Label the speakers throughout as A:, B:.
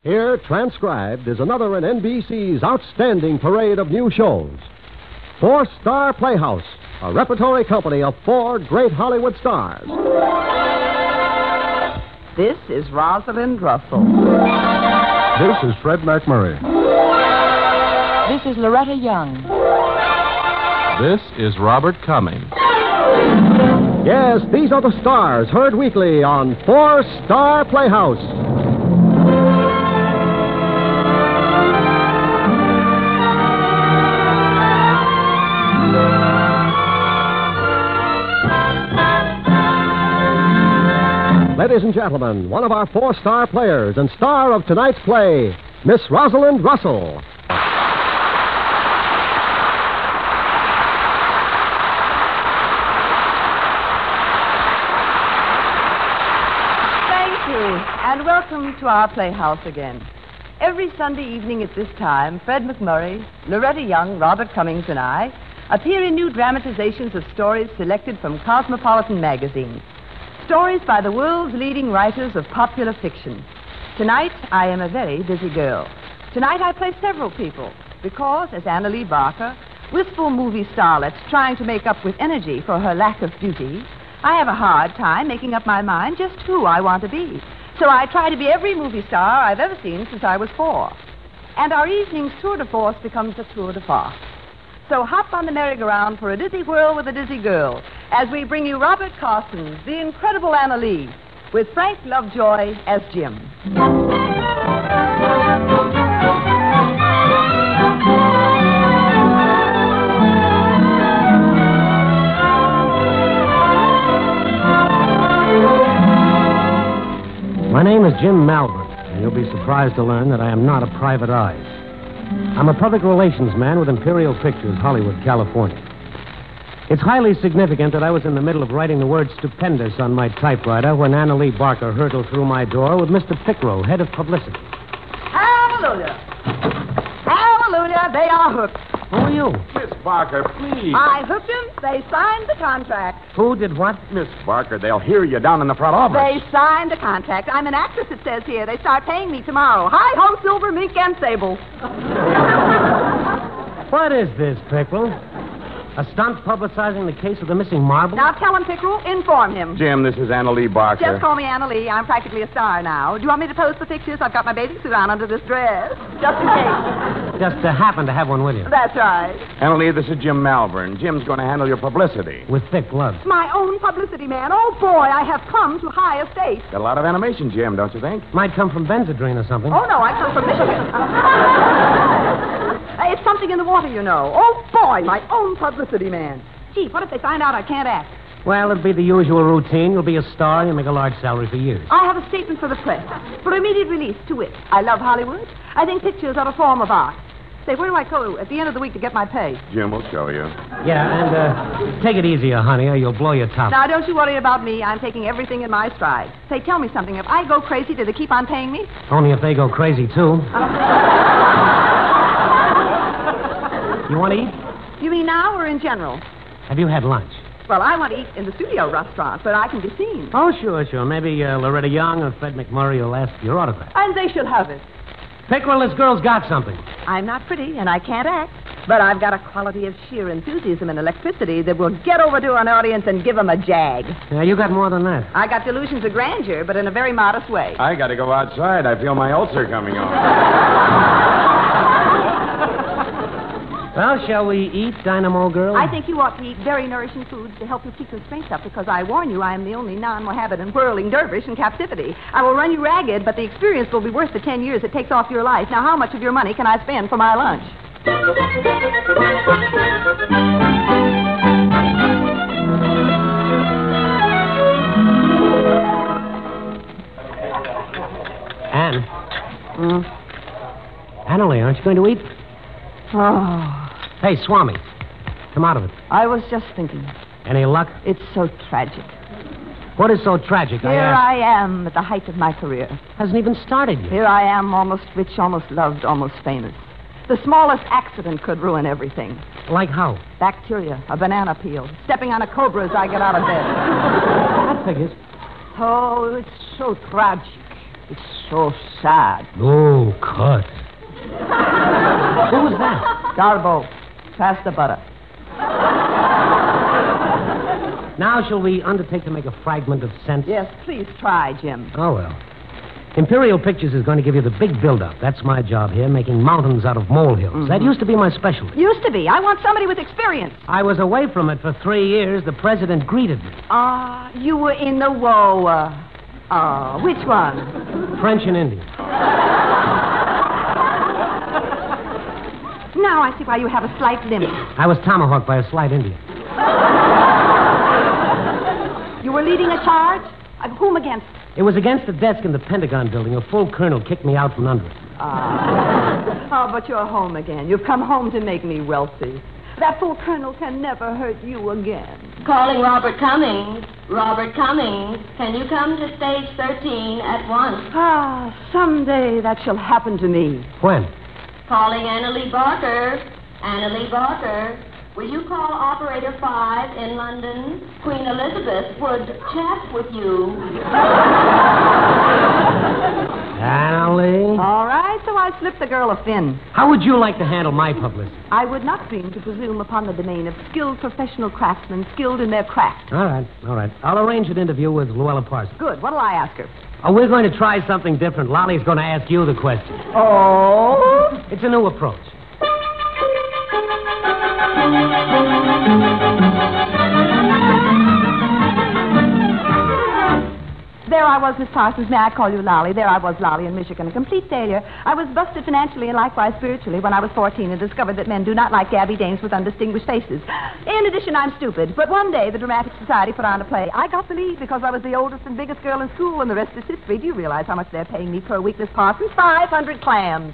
A: Here, transcribed, is another in NBC's outstanding parade of new shows. Four Star Playhouse, a repertory company of four great Hollywood stars.
B: This is Rosalind Russell.
C: This is Fred McMurray.
D: This is Loretta Young.
C: This is Robert Cummings.
A: Yes, these are the stars heard weekly on Four Star Playhouse. Ladies and gentlemen, one of our four-star players and star of tonight's play, Miss Rosalind Russell.
B: Thank you, and welcome to our playhouse again. Every Sunday evening at this time, Fred McMurray, Loretta Young, Robert Cummings, and I appear in new dramatizations of stories selected from Cosmopolitan magazine. Stories by the world's leading writers of popular fiction. Tonight, I am a very busy girl. Tonight, I play several people because, as Annalee Barker, wistful movie starlet trying to make up with energy for her lack of beauty, I have a hard time making up my mind just who I want to be. So I try to be every movie star I've ever seen since I was 4. And our evening's tour de force becomes a tour de farce. So hop on the merry-go-round for a dizzy whirl with a dizzy girl as we bring you Robert Carson's The Incredible Annalee with Frank Lovejoy as Jim.
E: My name is Jim Malvern, and you'll be surprised to learn that I am not a private eye. I'm a public relations man with Imperial Pictures, Hollywood, California. It's highly significant that I was in the middle of writing the word stupendous on my typewriter when Annalee Barker hurtled through my door with Mr. Pickrell, head of publicity.
B: Hallelujah! Hallelujah, they are hooked.
E: Who are you?
C: Miss Barker, please.
B: I hooked them. They signed the contract.
E: Who did what?
C: Miss Barker, they'll hear you down in the front office.
B: They signed the contract. I'm an actress, it says here. They start paying me tomorrow. Hi-ho, Silver, Mink, and Sable.
E: What is this, Pickrell? A stunt publicizing the case of the missing marble?
B: Now tell him, Pickrell. Inform him.
C: Jim, this is Annalee Barker.
B: Just call me Annalee. I'm practically a star now. Do you want me to pose the pictures? I've got my bathing suit on under this dress. Just in case.
E: Just to happen to have one with you.
B: That's right.
C: Annalee, this is Jim Malvern. Jim's going to handle your publicity.
E: With thick gloves.
B: My own publicity man. Oh, boy, I have come to high estate.
C: Got a lot of animation, Jim, don't you think?
E: Might come from Benzedrine or something.
B: Oh, no, I come from Michigan. It's something in the water, you know. Oh, boy, my own publicity man. Gee, what if they find out I can't act?
E: Well, it'll be the usual routine. You'll be a star. You'll make a large salary for years.
B: I have a statement for the press. For immediate release, to wit. I love Hollywood. I think pictures are a form of art. Say, where do I go at the end of the week to get my pay?
C: Jim will show you.
E: Yeah, and take it easier, honey, or you'll blow your top.
B: Now, don't you worry about me. I'm taking everything in my stride. Say, tell me something. If I go crazy, do they keep on paying me?
E: Only if they go crazy, too. You want to eat?
B: You mean now or in general?
E: Have you had lunch?
B: Well, I want to eat in the studio restaurant where I can be seen.
E: Oh, sure. Maybe Loretta Young or Fred McMurray will ask your autograph.
B: And they should have it.
E: Pickrell, this girl's got something.
B: I'm not pretty, and I can't act. But I've got a quality of sheer enthusiasm and electricity that will get over to an audience and give them a jag.
E: Yeah, you got more than that.
B: I got delusions of grandeur, but in a very modest way.
C: I got to go outside. I feel my ulcer coming on.
E: Well, shall we eat, Dynamo Girl?
B: I think you ought to eat very nourishing foods to help you keep your strength up, because I warn you, I am the only non-Mohammedan whirling dervish in captivity. I will run you ragged, but the experience will be worth the 10 years it takes off your life. Now, how much of your money can I spend for my lunch?
E: Anne. Annalee, aren't you going to eat?
B: Oh,
E: Hey, Swami, come out of it.
B: I was just thinking.
E: Any luck?
B: It's so tragic.
E: What is so tragic?
B: Here I am at the height of my career.
E: Hasn't even started yet.
B: Here I am, almost rich, almost loved, almost famous. The smallest accident could ruin everything.
E: Like how?
B: Bacteria, a banana peel, stepping on a cobra as I get out of bed.
E: That figures.
B: Oh, it's so tragic. It's so sad.
E: Oh, cut. Who was that?
B: Garbo, pass the butter.
E: Now shall we undertake to make a fragment of sense?
B: Yes, please try, Jim.
E: Oh, well. Imperial Pictures is going to give you the big build-up. That's my job here, making mountains out of molehills.
B: Mm-hmm.
E: That used to be my specialty.
B: Used to be. I want somebody with experience.
E: I was away from it for 3 years. The president greeted me.
B: You were in the war. Which one?
E: French and Indian.
B: Now I see why you have a slight limp.
E: I was tomahawked by a slight Indian.
B: You were leading a charge? Whom against?
E: It was against the desk in the Pentagon building. A full colonel kicked me out from under it.
B: But you're home again. You've come home to make me wealthy. That full colonel can never hurt you again.
F: Calling Robert Cummings. Robert Cummings, can you come to stage 13 at once?
B: Someday that shall happen to me.
E: When?
F: Calling Annalie Barker. Annalie Barker, will you call Operator 5 in London? Queen Elizabeth would chat with you.
E: Annalie?
B: All right, so I slipped the girl a fin.
E: How would you like to handle my publicity?
B: I would not dream to presume upon the domain of skilled professional craftsmen skilled in their craft.
E: All right. I'll arrange an interview with Luella Parsons.
B: Good. What'll I ask her?
E: Oh, we're going to try something different. Lolly's going to ask you the question.
B: Oh?
E: It's a new approach.
B: There I was, Miss Parsons. May I call you Lolly? There I was, Lolly, in Michigan. A complete failure. I was busted financially and likewise spiritually when I was 14 and discovered that men do not like gabby dames with undistinguished faces. In addition, I'm stupid. But one day, the Dramatic Society put on a play. I got the lead because I was the oldest and biggest girl in school, and the rest is history. Do you realize how much they're paying me per week, Miss Parsons? 500 clams.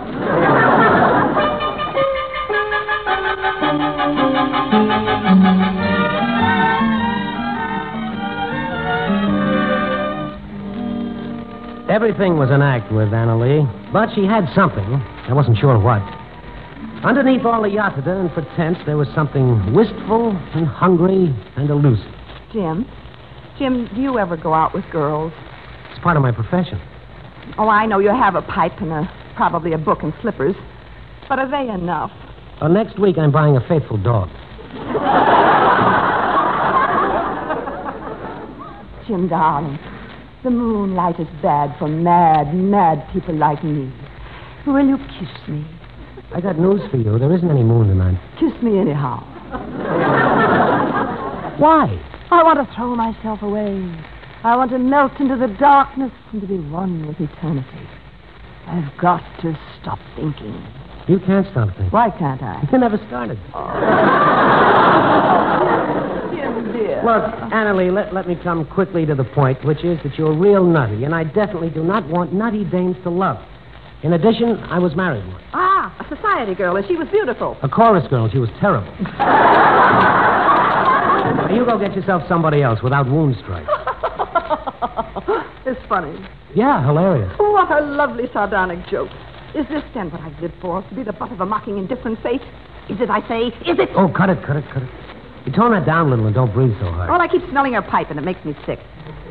E: Everything was an act with Annalie, but she had something. I wasn't sure what. Underneath all the yatata and pretense, there was something wistful and hungry and elusive.
B: Jim, do you ever go out with girls?
E: It's part of my profession.
B: Oh, I know you have a pipe and probably a book and slippers. But are they enough?
E: Next week, I'm buying a faithful dog.
B: Jim, darling, the moonlight is bad for mad, mad people like me. Will you kiss me?
E: I got news for you. There isn't any moon tonight.
B: Kiss me anyhow.
E: Why?
B: I want to throw myself away. I want to melt into the darkness and to be one with eternity. I've got to stop thinking.
E: You can't stop thinking.
B: Why can't I?
E: You never started.
B: Jim, dear.
E: Look, Annalie, let me come quickly to the point, which is that you're real nutty, and I definitely do not want nutty dames to love. In addition, I was married once.
B: A society girl, and she was beautiful.
E: A chorus girl. She was terrible. Now, you go get yourself somebody else without wound strike.
B: It's funny.
E: Yeah, hilarious.
B: What a lovely sardonic joke. Is this then what I've lived for? To be the butt of a mocking, indifferent fate? Is it, I say? Is it?
E: Oh, cut it. You tone that down a little and don't breathe so hard.
B: Well, I keep smelling her pipe, and it makes me sick.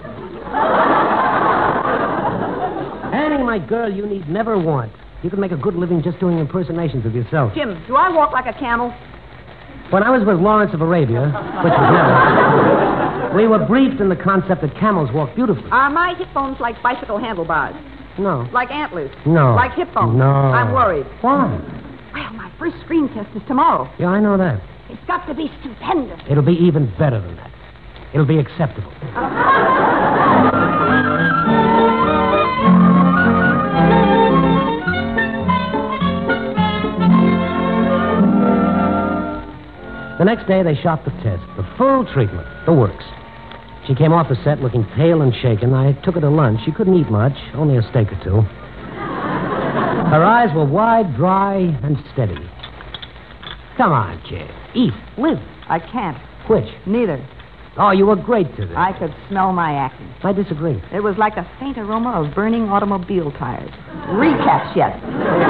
E: Annie, my girl, you need never want. You can make a good living just doing impersonations of yourself.
B: Jim, do I walk like a camel?
E: When I was with Lawrence of Arabia, which was never, we were briefed in the concept that camels walk beautifully.
B: Are my hip bones like bicycle handlebars?
E: No.
B: Like antlers?
E: No.
B: Like hip bones?
E: No.
B: I'm worried.
E: Why?
B: Well, my first screen test is tomorrow.
E: Yeah, I know that.
B: It's got to be stupendous.
E: It'll be even better than that. It'll be acceptable. The next day, they shot the test. The full treatment. The works. She came off the set looking pale and shaken. I took her to lunch. She couldn't eat much, only a steak or two. Her eyes were wide, dry, and steady. Come on, kid. Eat. Live.
B: I can't.
E: Which?
B: Neither.
E: Oh, you were great today.
B: I could smell my acting.
E: I disagree.
B: It was like a faint aroma of burning automobile tires. Recaps yet.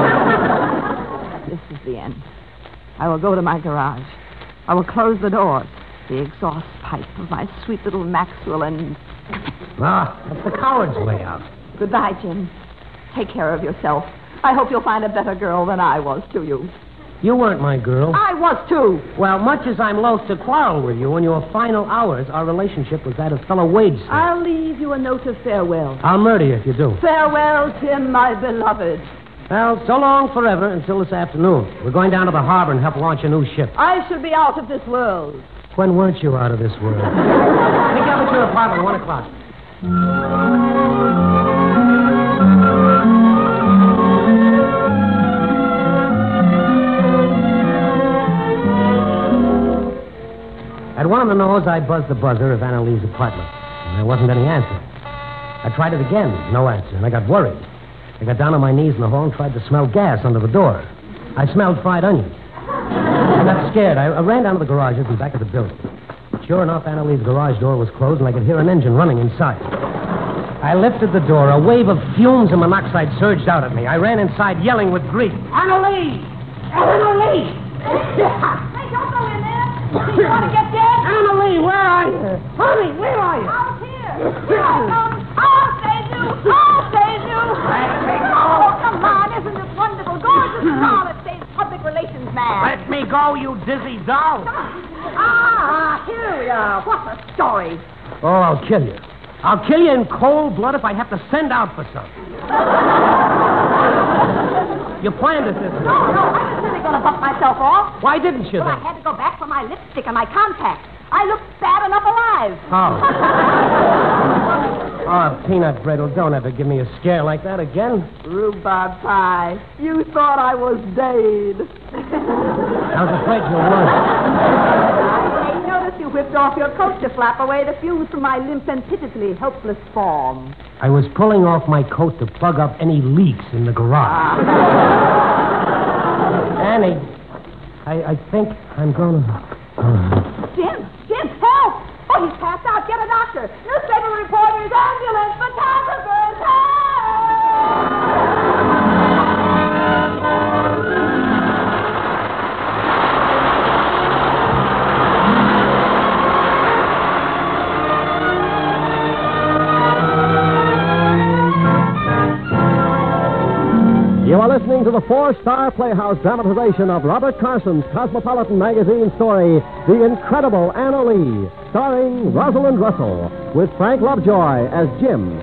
B: This is the end. I will go to my garage. I will close the door. The exhaust pipe of my sweet little Maxwell and...
E: Ah, that's the coward's way out.
B: Goodbye, Jim. Take care of yourself. I hope you'll find a better girl than I was to you.
E: You weren't my girl.
B: I was, too.
E: Well, much as I'm loath to quarrel with you, in your final hours, our relationship was that of fellow wage slaves.
B: I'll leave you a note of farewell.
E: I'll murder you if you do.
B: Farewell, Jim, my beloved.
E: Well, so long forever until this afternoon. We're going down to the harbor and help launch a new ship.
B: I shall be out of this world.
E: When weren't you out of this world? Pick up at your apartment, 1 o'clock. At 1 on the nose, I buzzed the buzzer of Anna Lee's apartment, and there wasn't any answer. I tried it again, no answer, and I got worried. I got down on my knees in the hall and tried to smell gas under the door. I smelled fried onions. I got scared. I ran down to the garages and back of the building. Sure enough, Anna Lee's garage door was closed, and I could hear an engine running inside. I lifted the door. A wave of fumes and monoxide surged out at me. I ran inside, yelling with grief. Anna Lee! Anna Lee!
F: Hey, don't go in there. You want to get dead?
E: Anna Lee, where are you? Honey, where are you?
F: Out here. Here I come. I'll save you. I'll save you. Oh, come on. Isn't this wonderful? Gorgeous Charlotte State's public relations man.
E: Let me go, you dizzy doll.
F: Here we are. What a story.
E: Oh, I'll kill you. I'll kill you in cold blood if I have to send out for some. You planned it, didn't you?
F: No, I was really going to buck myself off.
E: Why didn't you,
F: Well,
E: then?
F: I had to go back for my lipstick and my contacts. I looked bad enough alive.
E: Oh, peanut brittle, don't ever give me a scare like that again.
B: Rhubarb pie. You thought I was dead.
E: I was afraid you weren't.
B: I noticed you whipped off your coat to flap away the fumes from my limp and pitifully helpless form.
E: I was pulling off my coat to plug up any leaks in the garage. Annie, I think I'm going to...
F: Jim, help! Oh, he's passed out. Get a doctor. Newspaper reporters, ambulance, photographers,
A: You are listening to the four-star Playhouse dramatization of Robert Carson's Cosmopolitan magazine story, The Incredible Anna Lee, starring Rosalind Russell, with Frank Lovejoy as Jim.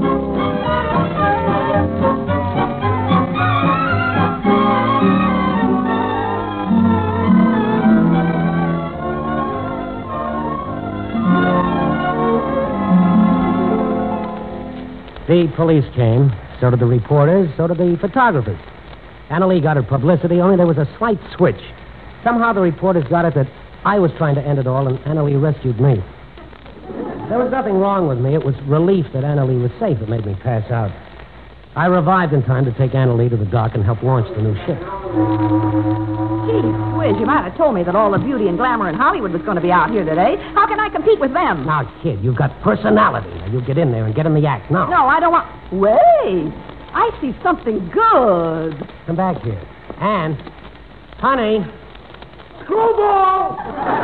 E: The police came. So did the reporters, so did the photographers. Anna Lee got her publicity, only there was a slight switch. Somehow the reporters got it that I was trying to end it all, and Anna Lee rescued me. There was nothing wrong with me. It was relief that Anna Lee was safe that made me pass out. I revived in time to take Anna Lee to the dock and help launch the new ship.
B: Gee whiz, you might have told me that all the beauty and glamour in Hollywood was going to be out here today. How can I compete with them?
E: Now, kid, you've got personality. Now, you get in there and get in the act now.
B: No, I don't want... Wait. I see something good.
E: Come back here. Anne. Honey. Screwball!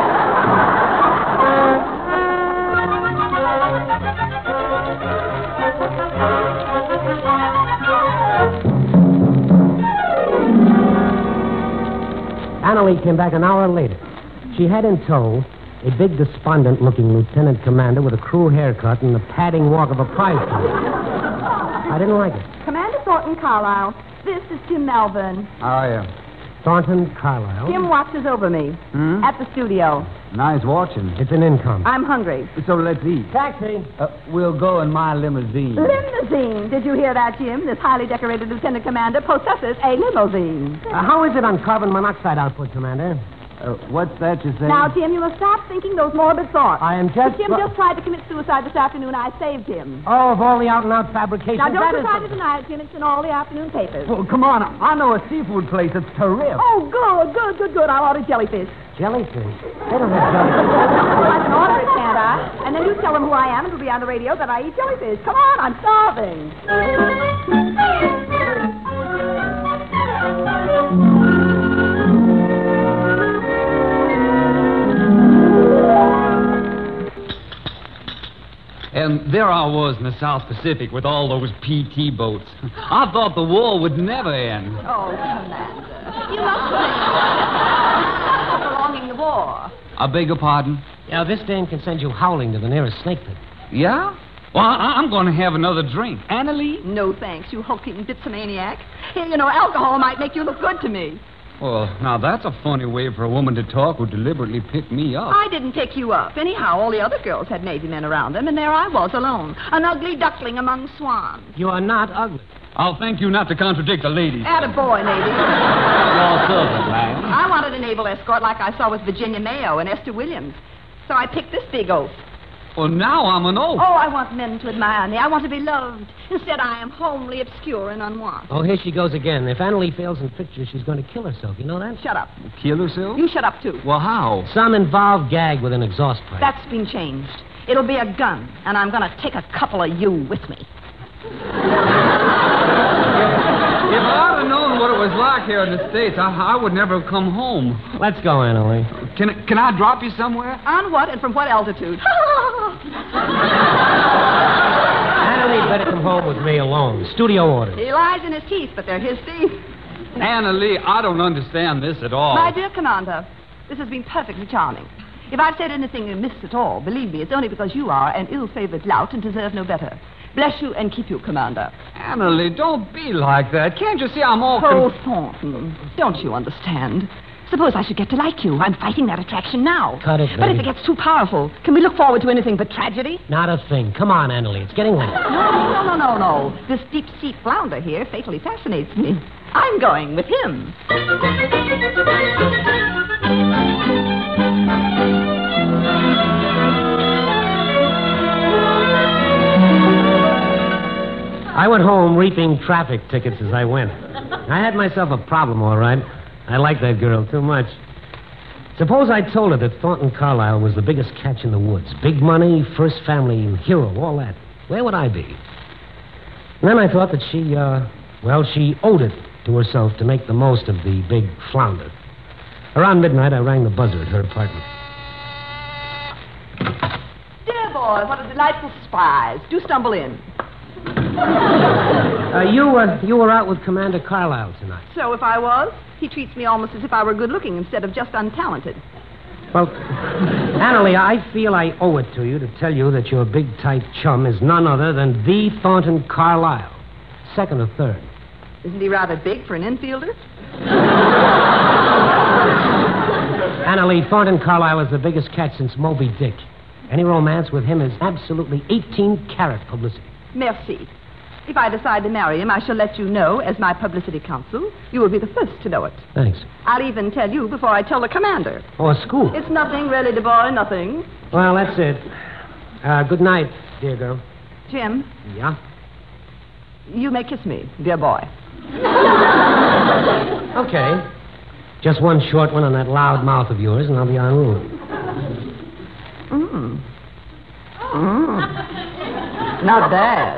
E: Anna Lee came back an hour later. She had in tow a big, despondent-looking lieutenant commander with a crew haircut and the padding walk of a prize fighter. I didn't like it.
B: Commander Thornton Carlisle, this is Jim Malvern.
C: How are you?
E: Thornton Carlisle.
B: Jim watches over me at the studio.
C: Nice watching.
E: It's an income.
B: I'm hungry.
C: So let's eat.
E: Taxi.
C: We'll go in my limousine.
B: Limousine. Did you hear that, Jim? This highly decorated lieutenant commander possesses a limousine.
E: How is it on carbon monoxide output, Commander?
C: What's that you say?
B: Now, Jim, you must stop thinking those morbid thoughts.
E: I am just...
B: Jim just tried to commit suicide this afternoon. I saved him.
E: Oh, of all the out-and-out fabrications.
B: Now, don't
E: that
B: try to
E: is...
B: deny it, Jim. It's in all the afternoon papers.
C: Oh, come on. I know a seafood place that's terrific.
B: Oh, good. I'll order jellyfish.
E: Jellyfish? They don't have jellyfish.
B: Well, I can order it, can't I? And then you tell them who I am and it'll be on the radio that I eat jellyfish. Come on, I'm starving.
G: And there I was in the South Pacific with all those PT boats. I thought the war would never end.
B: Oh, Commander. You must be prolonging the war.
G: I beg your pardon?
E: Yeah, this dame can send you howling to the nearest snake pit.
G: Yeah? Well, I'm going to have another drink. Annalie?
B: No, thanks, you hulking dipsomaniac. Hey, you know, alcohol might make you look good to me.
G: Well, now that's a funny way for a woman to talk who deliberately picked me up.
B: I didn't pick you up. Anyhow, all the other girls had Navy men around them, and there I was alone, an ugly duckling among swans.
E: You are not ugly.
G: I'll thank you not to contradict the ladies.
B: Attaboy, Navy.
G: Your servant, ma'am.
B: I wanted a naval escort like I saw with Virginia Mayo and Esther Williams. So I picked this big oaf.
G: Well, now I'm an oaf.
B: Oh, I want men to admire me. I want to be loved. Instead, I am homely, obscure, and unwanted.
E: Oh, here she goes again. If Annalie fails in pictures, she's going to kill herself. You know that?
B: Shut up.
G: Kill herself?
B: You shut up, too.
G: Well, how?
E: Some involved gag with an exhaust pipe.
B: That's been changed. It'll be a gun, and I'm going to take a couple of you with me.
G: If I'd have known what it was like here in the States, I would never have come home.
E: Let's go, Annalie.
G: Can I drop you somewhere?
B: On what and from what altitude?
E: Annalie better come home with me alone. Studio orders.
B: He lies in his teeth, but they're his teeth.
G: Annalie, I don't understand this at all.
B: My dear Commander, this has been perfectly charming. If I've said anything amiss at all, believe me, it's only because you are an ill-favored lout and deserve no better. Bless you and keep you, Commander.
G: Annalie, don't be like that. Can't you see I'm all...
B: Oh, Thornton, don't you understand? Suppose I should get to like you. I'm fighting that attraction now.
E: Cut it,
B: But if
E: baby.
B: it gets too powerful, can we look forward to anything but tragedy?
E: Not a thing. Come on, Annalie. It's getting late.
B: No. This deep-sea flounder here fatally fascinates me. I'm going with him.
E: I went home reaping traffic tickets as I went. I had myself a problem, all right. I like that girl too much. Suppose I told her that Thornton Carlyle was the biggest catch in the woods. Big money, first family hero, all that. Where would I be? And then I thought that she owed it to herself to make the most of the big flounder. Around midnight, I rang the buzzer at her apartment.
B: Dear boy, what a delightful surprise. Do stumble in.
E: You were out with Commander Carlyle tonight.
B: So if I was, he treats me almost as if I were good-looking instead of just untalented.
E: Well, Annalie, I feel I owe it to you to tell you that your big, tight chum is none other than the Thornton Carlyle. Second or third.
B: Isn't he rather big for an infielder?
E: Annalie, Thornton Carlyle is the biggest catch since Moby Dick. Any romance with him is absolutely 18-carat publicity.
B: Merci. If I decide to marry him, I shall let you know as my publicity counsel. You will be the first to know it.
E: Thanks.
B: I'll even tell you before I tell the commander.
E: Oh, a school.
B: It's nothing, really, dear boy, nothing.
E: Well, that's it. Good night, dear girl.
B: Jim,
E: Yeah?
B: you may kiss me, dear boy.
E: Okay. Just one short one on that loud mouth of yours, and I'll be en route.
B: Not bad.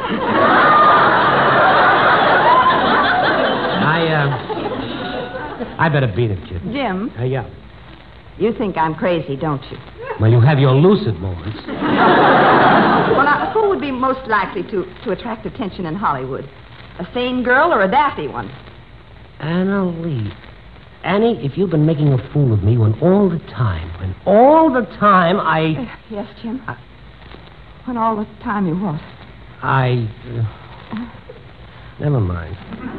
E: I better beat it, kid.
B: Jim,
E: Yeah.
B: you think I'm crazy, don't you?
E: Well, you have your lucid moments.
B: Well, now, who would be most likely to attract attention in Hollywood? A sane girl or a daffy one?
E: Annalie. Annie, if you've been making a fool of me when all the time I...
B: Yes, Jim? When all the time you what?
E: Never mind.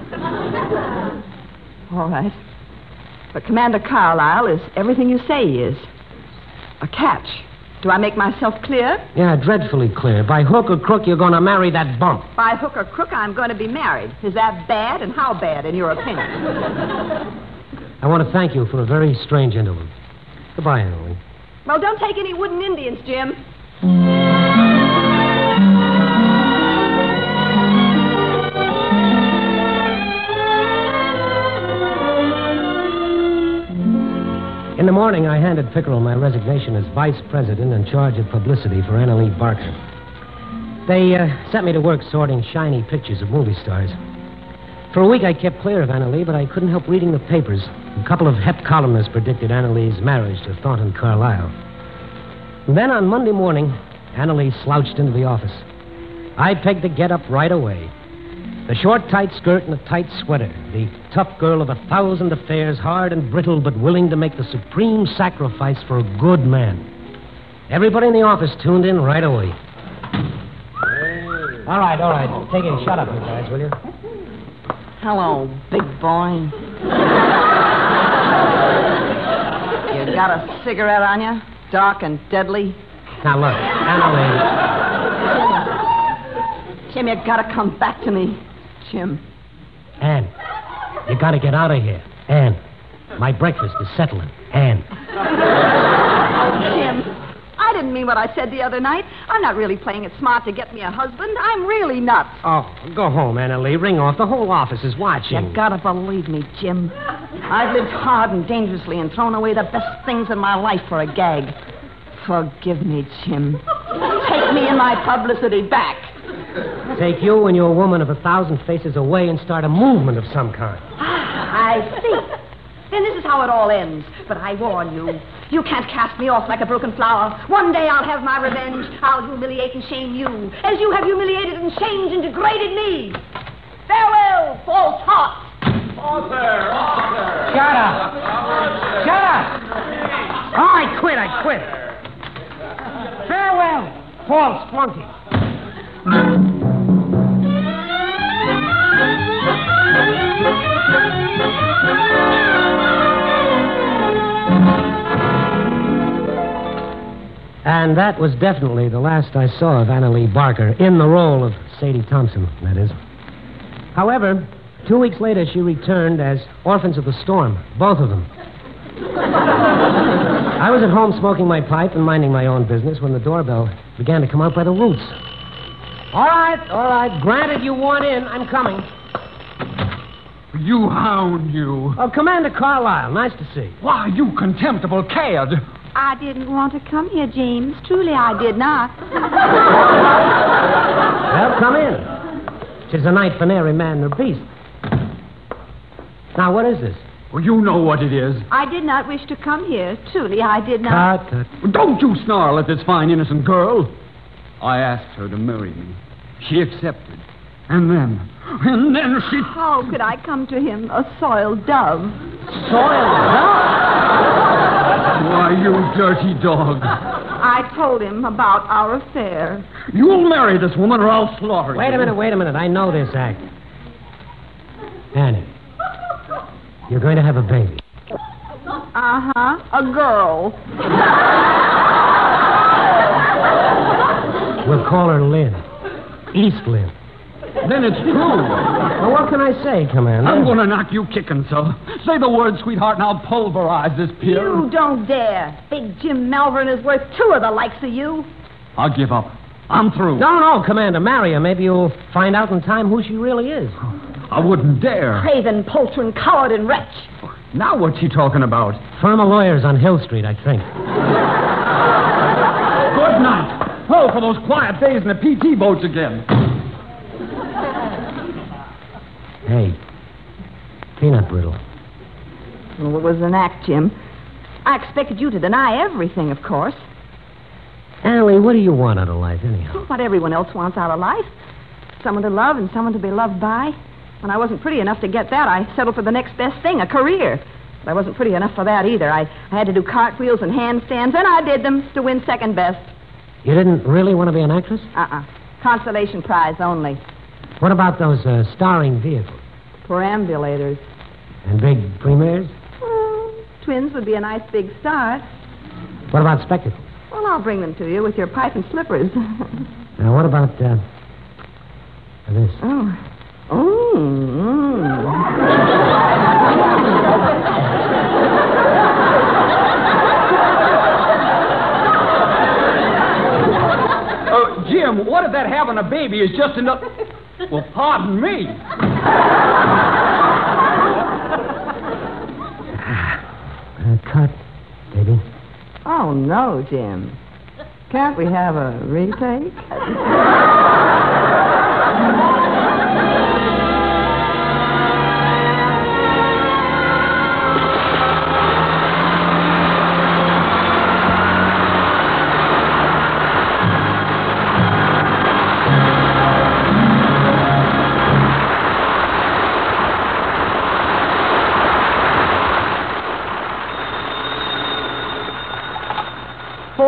B: All right. But Commander Carlyle is everything you say he is. A catch. Do I make myself clear?
E: Yeah, dreadfully clear. By hook or crook, you're going to marry that bump.
B: By hook or crook, I'm going to be married. Is that bad, and how bad, in your opinion?
E: I want to thank you for a very strange interlude. Goodbye, Annalie.
B: Well, don't take any wooden Indians, Jim. In the morning, I handed Pickerel my resignation as vice president in charge of publicity for Annalie Barker. They set me to work sorting shiny pictures of movie stars. For a week, I kept clear of Annalie, but I couldn't help reading the papers. A couple of hep columnists predicted Annalie's marriage to Thornton Carlyle. And then on Monday morning, Annalie slouched into the office.
E: I pegged the get-up right away. The short, tight skirt and the tight sweater. The tough girl of 1,000 affairs, hard and brittle, but willing to make the supreme sacrifice for a good man. Everybody in the office tuned in right away. All right. Take it. Shut up, you guys, will you?
B: Hello, big boy. You got a cigarette on you? Dark and deadly?
E: Now, look, Annalie.
B: Jim, you gotta come back to me. Jim.
E: Ann, you gotta get out of here. Ann, my breakfast is settling. Ann.
B: Jim, I didn't mean what I said the other night. I'm not really playing it smart to get me a husband. I'm really nuts.
E: Oh, go home, Annalie. Ring off. The whole office is watching.
B: You gotta believe me, Jim. I've lived hard and dangerously and thrown away the best things in my life for a gag. Forgive me, Jim. Take me and my publicity back.
E: Take you and your woman of 1,000 faces away and start a movement of some kind.
B: I see. Then this is how it all ends. But I warn you, you can't cast me off like a broken flower. One day I'll have my revenge. I'll humiliate and shame you, as you have humiliated and shamed and degraded me. Farewell, false heart.
C: Author!
E: Shut up! Shut up! Oh, I quit. Farewell, false flunky. And that was definitely the last I saw of Annalie Barker, in the role of Sadie Thompson, that is. However, 2 weeks later, she returned as Orphans of the Storm, both of them. I was at home smoking my pipe and minding my own business when the doorbell began to come out by the roots. All right. Granted you want in. I'm coming.
G: You hound, you.
E: Oh, Commander Carlyle. Nice to see you.
G: Why, you contemptible cad.
H: I didn't want to come here, James. Truly, I did not.
E: Well, come in. 'Tis a night for nary man nor beast. Now, what is this?
G: Well, you know what it is.
H: I did not wish to come here. Truly, I did not.
E: Cut.
G: Don't you snarl at this fine, innocent girl. I asked her to marry me. She accepted. And then she...
H: How could I come to him, a soiled dove?
E: Soiled dove?
G: Why, you dirty dog.
H: I told him about our affair.
G: You'll marry this woman or I'll slaughter you.
E: Wait a minute. I know this act. Annie, you're going to have a baby.
H: Uh-huh, a girl.
E: We'll call her Lynn. East Lynn.
G: Then it's true.
E: Well, what can I say, Commander?
G: I'm going to knock you kicking, sir. Say the word, sweetheart, and I'll pulverize this pier.
H: You don't dare. Big Jim Malvern is worth two of the likes of you.
G: I'll give up. I'm through.
E: No, Commander. Marry her. Maybe you'll find out in time who she really is.
G: I wouldn't dare.
H: Craven, poltron, coward, and wretch.
G: Now what's she talking about?
E: Firm of lawyers on Hill Street, I think.
G: Good night. Oh, for those quiet days in the PT boats again.
E: Hey, peanut brittle.
B: Well, it was an act, Jim. I expected you to deny everything, of course.
E: Annalie, what do you want out of life, anyhow?
B: What everyone else wants out of life. Someone to love and someone to be loved by. When I wasn't pretty enough to get that, I settled for the next best thing, a career. But I wasn't pretty enough for that either. I had to do cartwheels and handstands, and I did them to win second best.
E: You didn't really want to be an actress?
B: Consolation prize only.
E: What about those starring vehicles?
B: Perambulators.
E: And big premieres?
B: Twins would be a nice big start.
E: What about spectacles?
B: Well, I'll bring them to you with your pipe and slippers.
E: Now, what about this?
G: Jim, what if that having a baby is just enough... Well, pardon me.
E: Cut, baby.
B: Oh, no, Jim. Can't we have a retake?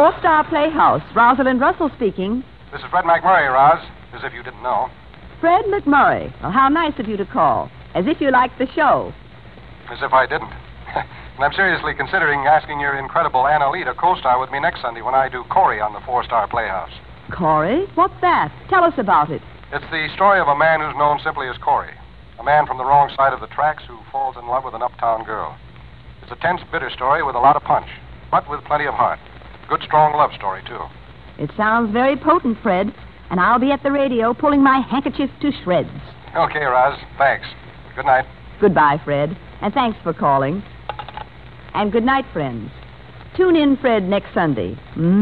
B: Four-Star Playhouse. Rosalind Russell speaking.
I: This is Fred McMurray, Roz, as if you didn't know.
B: Fred McMurray. Well, how nice of you to call. As if you liked the show.
I: As if I didn't. And I'm seriously considering asking your incredible Anna Lee to co-star with me next Sunday when I do Corey on the Four-Star Playhouse.
B: Corey? What's that? Tell us about it.
I: It's the story of a man who's known simply as Corey. A man from the wrong side of the tracks who falls in love with an uptown girl. It's a tense, bitter story with a lot of punch, but with plenty of heart. Good, strong love story, too.
B: It sounds very potent, Fred. And I'll be at the radio pulling my handkerchief to shreds.
I: Okay, Roz. Thanks. Good night.
B: Goodbye, Fred. And thanks for calling. And good night, friends. Tune in, Fred, next Sunday.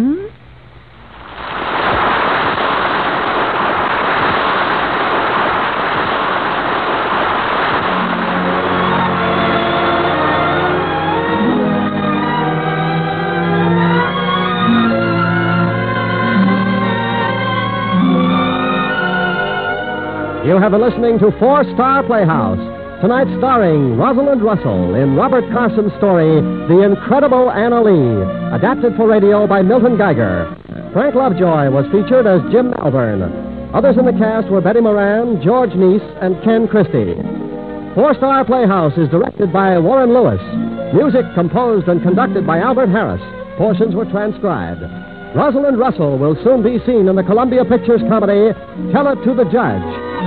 A: You have been listening to Four-Star Playhouse. Tonight starring Rosalind Russell in Robert Carson's story, The Incredible Anna Lee, adapted for radio by Milton Geiger. Frank Lovejoy was featured as Jim Malvern. Others in the cast were Betty Moran, George Neese, and Ken Christie. Four-Star Playhouse is directed by Warren Lewis. Music composed and conducted by Albert Harris. Portions were transcribed. Rosalind Russell will soon be seen in the Columbia Pictures comedy, Tell It to the Judge.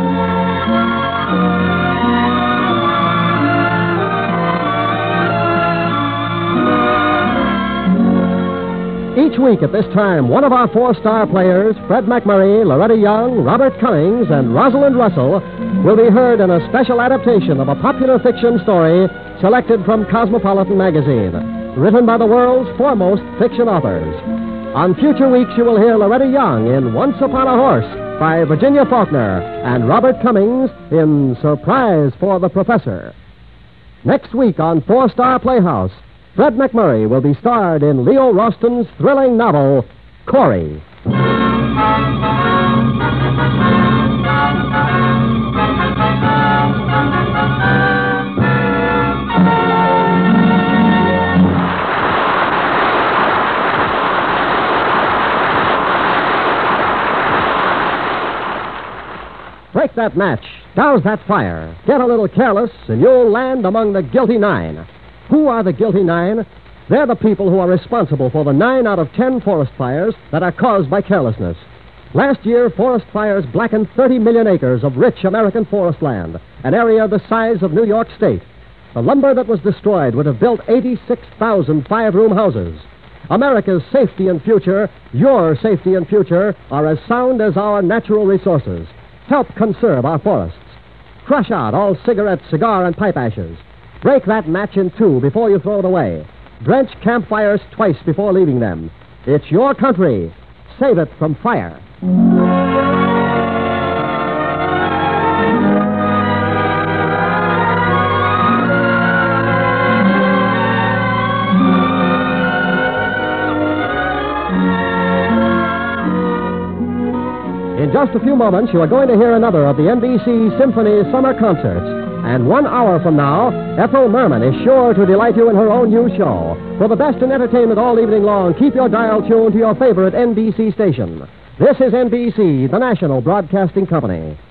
A: Each week at this time, one of our Four-Star players, Fred McMurray, Loretta Young, Robert Cummings, and Rosalind Russell, will be heard in a special adaptation of a popular fiction story selected from Cosmopolitan magazine, written by the world's foremost fiction authors. On future weeks, you will hear Loretta Young in Once Upon a Horse by Virginia Faulkner and Robert Cummings in Surprise for the Professor. Next week on Four-Star Playhouse, Fred McMurray will be starred in Leo Ralston's thrilling novel, Corey. Break that match. Douse that fire. Get a little careless, and you'll land among the guilty 9. Who are the guilty 9? They're the people who are responsible for the 9 out of 10 forest fires that are caused by carelessness. Last year, forest fires blackened 30 million acres of rich American forest land, an area the size of New York State. The lumber that was destroyed would have built 86,000 five-room houses. America's safety and future, your safety and future, are as sound as our natural resources. Help conserve our forests. Crush out all cigarette, cigar, and pipe ashes. Break that match in 2 before you throw it away. Drench campfires twice before leaving them. It's your country. Save it from fire. In just a few moments, you are going to hear another of the NBC Symphony Summer Concerts. And 1 hour from now, Ethel Merman is sure to delight you in her own new show. For the best in entertainment all evening long, keep your dial tuned to your favorite NBC station. This is NBC, the national broadcasting company.